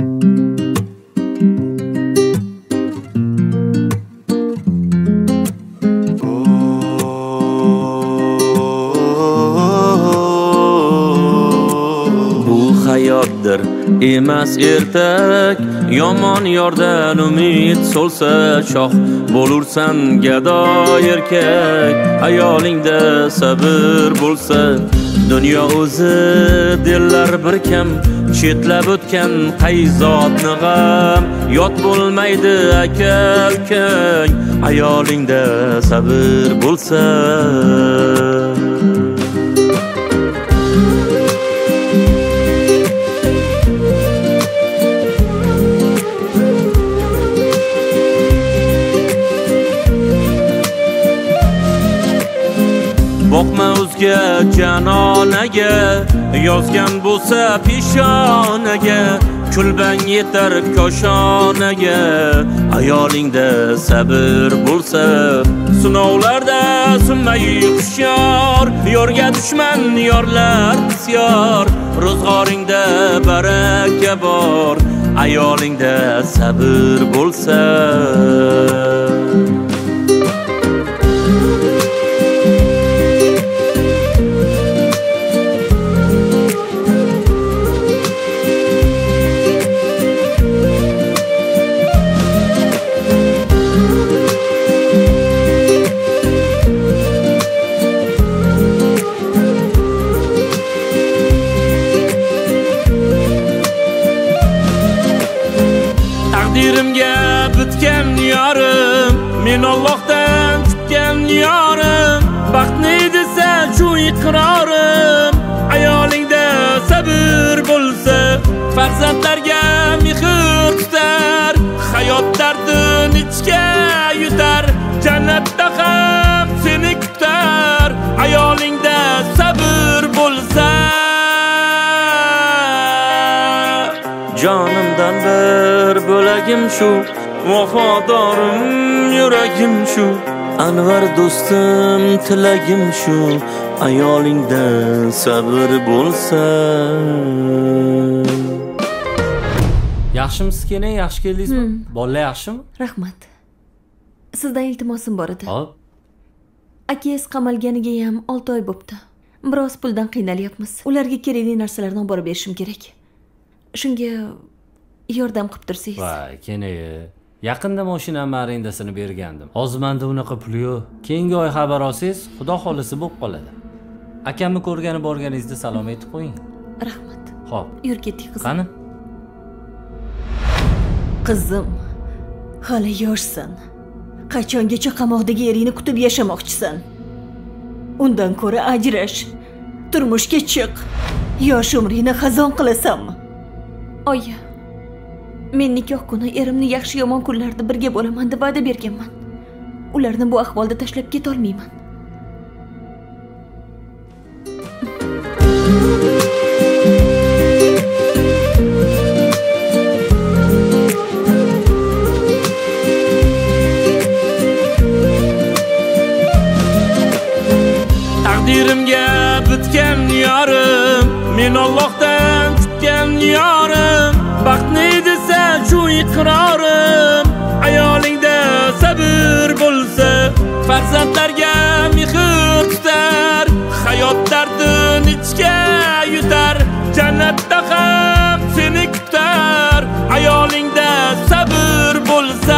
hayotdir emas ertak yomon yordan umid so'lsa shoh bo'lursan gado erkak hayolingda sabr bo'lsa dunyo o'zi dillar bir kam chetlab o'tgan qayzotni g'am yot bo'lmaydi aka ukang hayolingda sabr bo'lsa boqma o'zga janonaga yozgan bo'lsa peshonaga kulbang yetar koshonaga hayolingda sabr bo'lsa sinovlarda sunmay hushyor yorga dushman yorlar bisyor ro'zg'oringda baraka bor hayolingda sabr bo'lsa taqdirimga bitgan yorim men Allohdan kutgan yorim baxtni desa shu iqrorim hayolingda sabr bo'lsa farzandlarga mehr tutar hayot dardini ichga yutar jannatda ham seni kutar hayolingda sabr bo'lsa jonimdan bir bo'lagim shu vafodorim yuragim shu anvar do'stim tilagim shu ayolingda sabr bo'lsa yaxshimisiz keling yaxshi keldingizmi bolalar yaxshimi rahmat sizdan iltimosim bor edi hop akangiz qamalganiga ham 6 oy bo'pti biroz puldan qiynalyapmiz ularga kerakli narsalarni olib borib berishim kerak shunga yordam qilib tursangiz voy kenayi yaqinda mashinamni arendasini bergandim hozir menda unaqa pul yo'q keyingi oy xabar olsangiz xudo xolisi bo'lib qoladi akamni ko'rgani borganingizda salom aytib qo'ying rahmat hop yur ketdik qizim qani qizim hali yoshsan qachongacha qamoqdagi eringni kutib yashamoqchisan undan ko'ra ajrash turmushga chiq yosh umringni xazon qilasanmi oyi men nikoh kuni erimni yaxshi yomon kunlarda birga bo'laman deb va'da berganman ularni bu ahvolda tashlab keta olmayman taqdirimga bitgan yorim men Allohdan kutgan yorim baxtni desa shu iqrorim hayolingda sabr bo'lsa farzandlarga mehr tutar hayot dardini ichga yutar jannatda ham seni kutar hayolingda sabr bo'lsa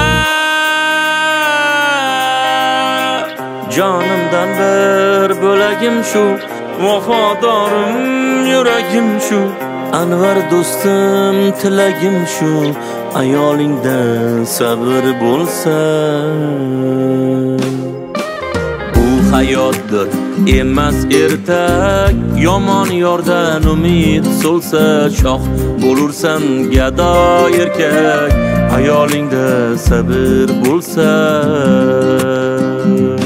jonimdan bir bo'lagim shu vafodorim yuragim shu anvar do'stim tilagim shu ayolingda sabr bo'lsa bu hayotdir emas ertak yomon yordan umid so'lsa shoh bo'lursan gado erkak ayolingda sabr bo'lsa